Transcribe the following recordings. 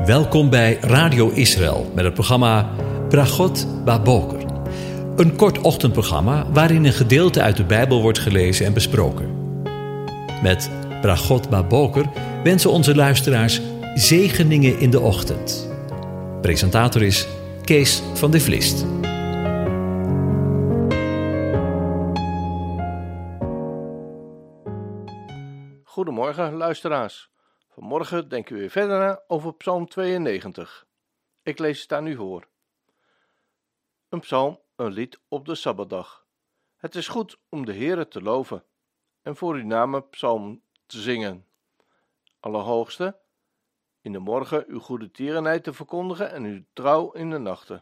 Welkom bij Radio Israël met het programma Bragot Baboker. Een kort ochtendprogramma waarin een gedeelte uit de Bijbel wordt gelezen en besproken. Met Bragot Baboker wensen onze luisteraars zegeningen in de ochtend. Presentator is Kees van de Vlist. Goedemorgen luisteraars. Vanmorgen denken we weer verder na over Psalm 92. Ik lees het aan u voor. Een psalm, een lied op de Sabbatdag. Het is goed om de Heere te loven en voor uw naam psalm te zingen. Allerhoogste, in de morgen uw goede tierenheid te verkondigen en uw trouw in de nachten.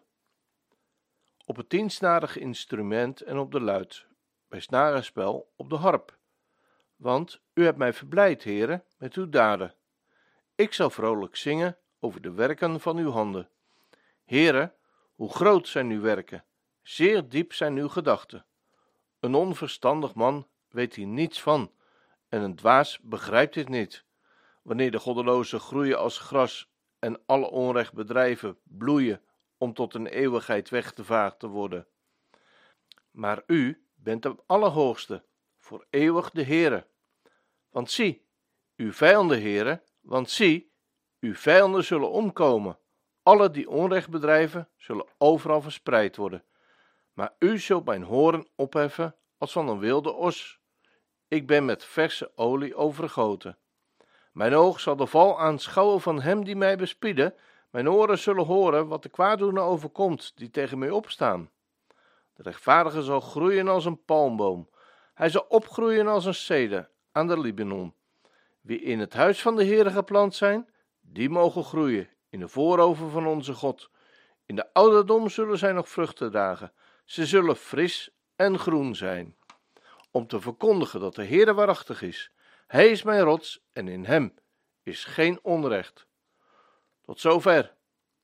Op het tiensnarig instrument en op de luit, bij snarenspel op de harp. Want u hebt mij verblijd, Heere, met uw daden. Ik zal vrolijk zingen over de werken van uw handen. Heere, hoe groot zijn uw werken, zeer diep zijn uw gedachten. Een onverstandig man weet hier niets van, en een dwaas begrijpt dit niet. Wanneer de goddelozen groeien als gras en alle onrecht bedrijven bloeien om tot een eeuwigheid weggevaagd te worden. Maar u bent de Allerhoogste, voor eeuwig de Heere. Want zie, uw vijanden, Heere, want zie, uw vijanden zullen omkomen. Alle die onrecht bedrijven, zullen overal verspreid worden. Maar u zult mijn hoorn opheffen als van een wilde os. Ik ben met verse olie overgoten. Mijn oog zal de val aanschouwen van hem die mij bespieden. Mijn oren zullen horen wat de kwaaddoener overkomt, die tegen mij opstaan. De rechtvaardige zal groeien als een palmboom. Hij zal opgroeien als een ceder aan de Libanon. Wie in het huis van de Heere geplant zijn, die mogen groeien in de vooroven van onze God. In de ouderdom zullen zij nog vruchten dragen. Ze zullen fris en groen zijn. Om te verkondigen dat de Heere waarachtig is. Hij is mijn rots en in hem is geen onrecht. Tot zover.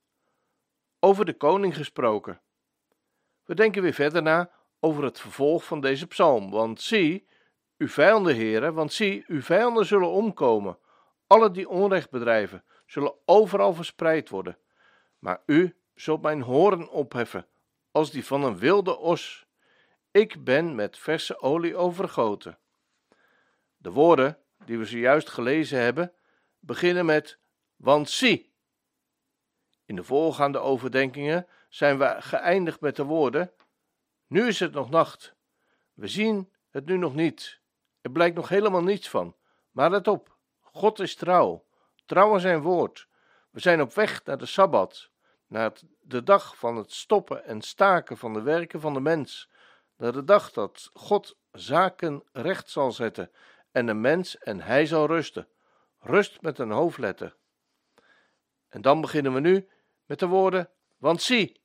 Over de koning gesproken. We denken weer verder na over het vervolg van deze psalm. Want zie, uw vijanden, Heere, want zie, uw vijanden zullen omkomen. Alle die onrecht bedrijven, zullen overal verspreid worden. Maar u zult mijn hoorn opheffen, als die van een wilde os. Ik ben met verse olie overgoten. De woorden, die we zojuist gelezen hebben, beginnen met, want zie. In de voorgaande overdenkingen zijn we geëindigd met de woorden, nu is het nog nacht. We zien het nu nog niet. Er blijkt nog helemaal niets van. Maar let op, God is trouw. Trouw aan zijn woord. We zijn op weg naar de Sabbat, naar de dag van het stoppen en staken van de werken van de mens, naar de dag dat God zaken recht zal zetten en de mens en hij zal rusten. Rust met een hoofdletter. En dan beginnen we nu met de woorden, want zie.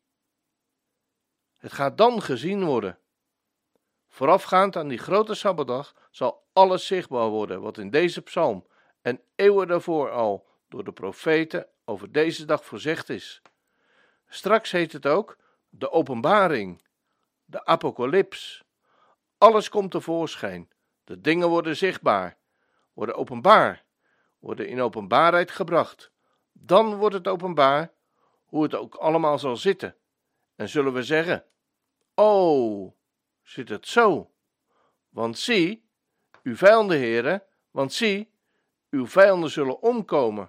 Het gaat dan gezien worden. Voorafgaand aan die grote Sabbatdag zal alles zichtbaar worden wat in deze psalm en eeuwen daarvoor al door de profeten over deze dag voorzegd is. Straks heet het ook de openbaring, de apocalyps. Alles komt tevoorschijn, de dingen worden zichtbaar, worden openbaar, worden in openbaarheid gebracht. Dan wordt het openbaar hoe het ook allemaal zal zitten. En zullen we zeggen, oh, zit het zo? Want zie, uw vijanden, Heere, want zie, uw vijanden zullen omkomen.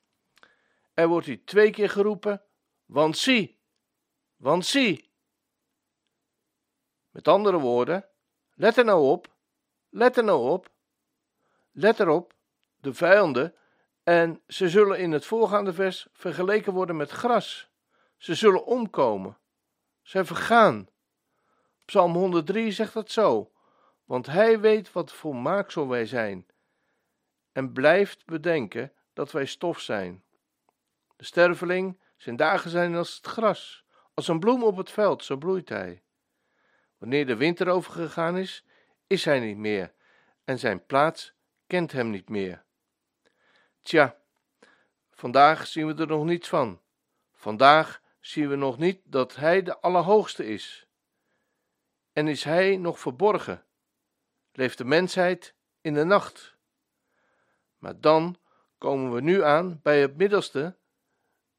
Er wordt hier 2 keer geroepen, want zie, want zie. Met andere woorden, let er nou op, let er nou op, let erop, de vijanden, en ze zullen in het voorgaande vers vergeleken worden met gras. Ze zullen omkomen, zij vergaan. Psalm 103 zegt het zo, want hij weet wat voor maaksel wij zijn en blijft bedenken dat wij stof zijn. De sterveling, zijn dagen zijn als het gras, als een bloem op het veld, zo bloeit hij. Wanneer de winter overgegaan is hij niet meer en zijn plaats kent hem niet meer. Tja, vandaag zien we er nog niets van. Vandaag zien we nog niet dat hij de Allerhoogste is. En is hij nog verborgen? Leeft de mensheid in de nacht? Maar dan komen we nu aan bij het middelste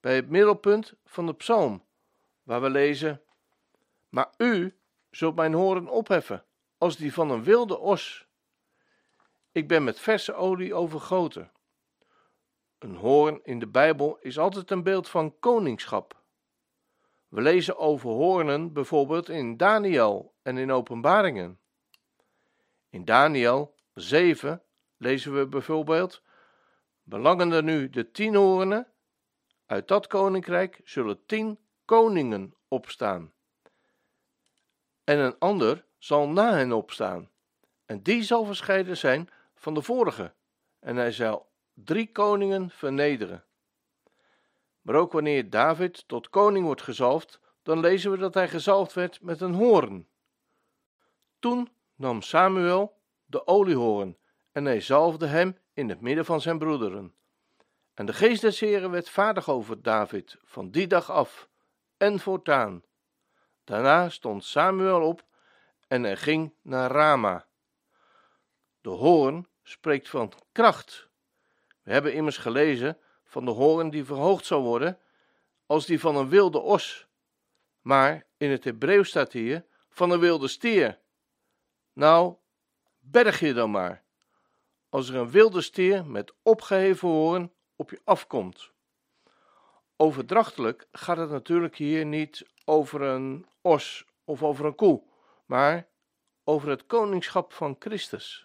bij het middelpunt van de psalm, waar we lezen: maar u zult mijn horen opheffen, als die van een wilde os. Ik ben met verse olie overgoten. Een hoorn in de Bijbel is altijd een beeld van koningschap. We lezen over hoornen bijvoorbeeld in Daniel en in Openbaringen. In Daniel 7 lezen we bijvoorbeeld: belangende nu de 10 hoornen, uit dat koninkrijk zullen 10 koningen opstaan. En een ander zal na hen opstaan, en die zal verscheiden zijn van de vorige, en hij zal 3 koningen vernederen. Maar ook wanneer David tot koning wordt gezalfd, dan lezen we dat hij gezalfd werd met een hoorn. Toen nam Samuel de oliehoorn en hij zalfde hem in het midden van zijn broederen. En de geest des Heren werd vaardig over David van die dag af en voortaan. Daarna stond Samuel op en hij ging naar Rama. De hoorn spreekt van kracht. We hebben immers gelezen van de hoorn die verhoogd zal worden als die van een wilde os. Maar in het Hebreeuws staat hier van een wilde stier. Nou, berg je dan maar, als er een wilde stier met opgeheven hoorn op je afkomt. Overdrachtelijk gaat het natuurlijk hier niet over een os of over een koe, maar over het koningschap van Christus.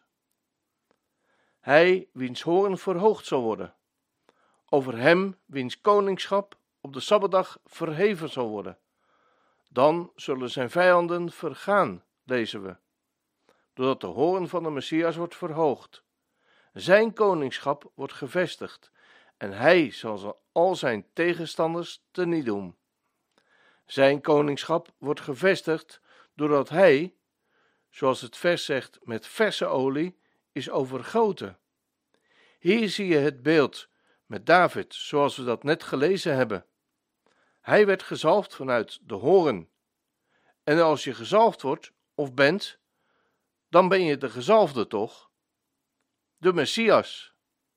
Hij wiens hoorn verhoogd zal worden, over hem wiens koningschap op de Sabbatdag verheven zal worden. Dan zullen zijn vijanden vergaan, lezen we, doordat de hoorn van de Messias wordt verhoogd. Zijn koningschap wordt gevestigd en hij zal al zijn tegenstanders teniet doen. Zijn koningschap wordt gevestigd doordat hij, zoals het vers zegt, met verse olie is overgoten. Hier zie je het beeld met David, zoals we dat net gelezen hebben. Hij werd gezalfd vanuit de hoorn. En als je gezalfd wordt of bent, dan ben je de gezalfde toch? De Messias.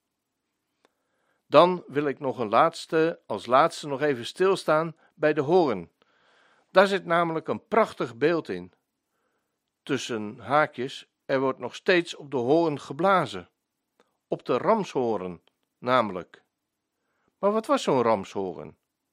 Dan wil ik nog als laatste nog even stilstaan bij de hoorn. Daar zit namelijk een prachtig beeld in. Tussen haakjes, er wordt nog steeds op de hoorn geblazen. Op de ramshoorn namelijk. Maar wat was zo'n ramshoorn?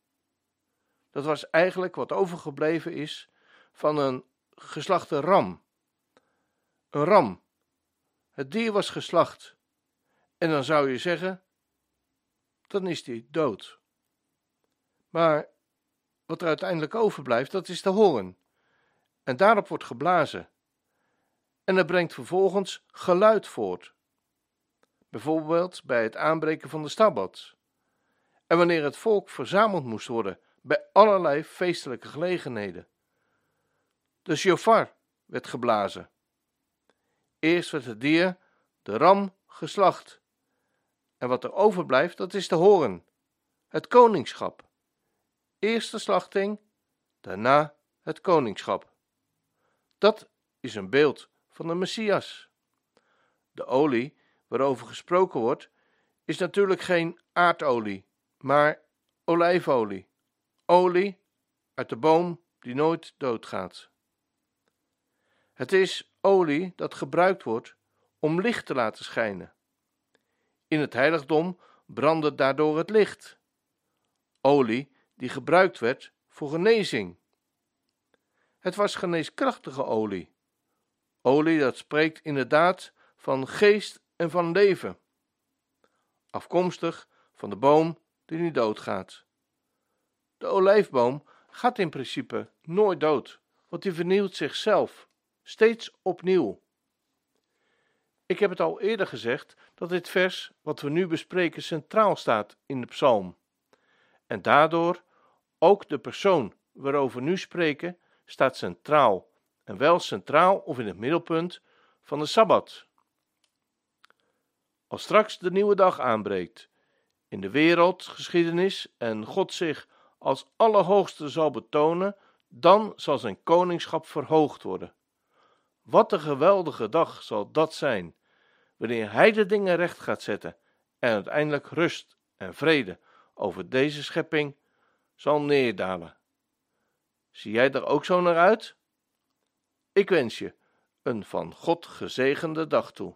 Dat was eigenlijk wat overgebleven is van een geslachte ram. Een ram. Het dier was geslacht. En dan zou je zeggen, dan is die dood. Maar wat er uiteindelijk overblijft, dat is de hoorn. En daarop wordt geblazen. En dat brengt vervolgens geluid voort. Bijvoorbeeld bij het aanbreken van de Sabbat. En wanneer het volk verzameld moest worden bij allerlei feestelijke gelegenheden. De shofar werd geblazen. Eerst werd het dier, de ram, geslacht. En wat er overblijft, dat is de hoorn, het koningschap. Eerst de slachting, daarna het koningschap. Dat is een beeld van de Messias. De olie waarover gesproken wordt, is natuurlijk geen aardolie, maar olijfolie. Olie uit de boom die nooit doodgaat. Het is olie dat gebruikt wordt om licht te laten schijnen. In het heiligdom brandde daardoor het licht. Olie die gebruikt werd voor genezing. Het was geneeskrachtige olie. Olie dat spreekt inderdaad van geest en van leven. Afkomstig van de boom die niet doodgaat. De olijfboom gaat in principe nooit dood, want die vernieuwt zichzelf, steeds opnieuw. Ik heb het al eerder gezegd dat dit vers wat we nu bespreken centraal staat in de psalm. En daardoor ook de persoon waarover we nu spreken staat centraal. En wel centraal of in het middelpunt van de Sabbat. Als straks de nieuwe dag aanbreekt, in de wereldgeschiedenis en God zich als Allerhoogste zal betonen, dan zal zijn koningschap verhoogd worden. Wat een geweldige dag zal dat zijn, wanneer hij de dingen recht gaat zetten en uiteindelijk rust en vrede over deze schepping zal neerdalen. Zie jij er ook zo naar uit? Ik wens je een van God gezegende dag toe.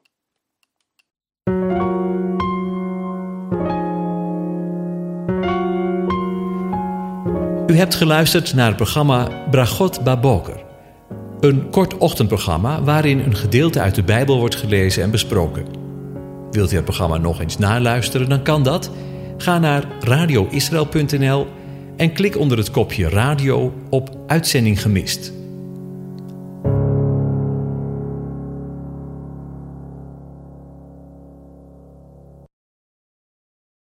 U hebt geluisterd naar het programma Bragot Baboker. Een kort ochtendprogramma waarin een gedeelte uit de Bijbel wordt gelezen en besproken. Wilt u het programma nog eens naluisteren, dan kan dat. Ga naar radioisrael.nl en klik onder het kopje radio op Uitzending gemist.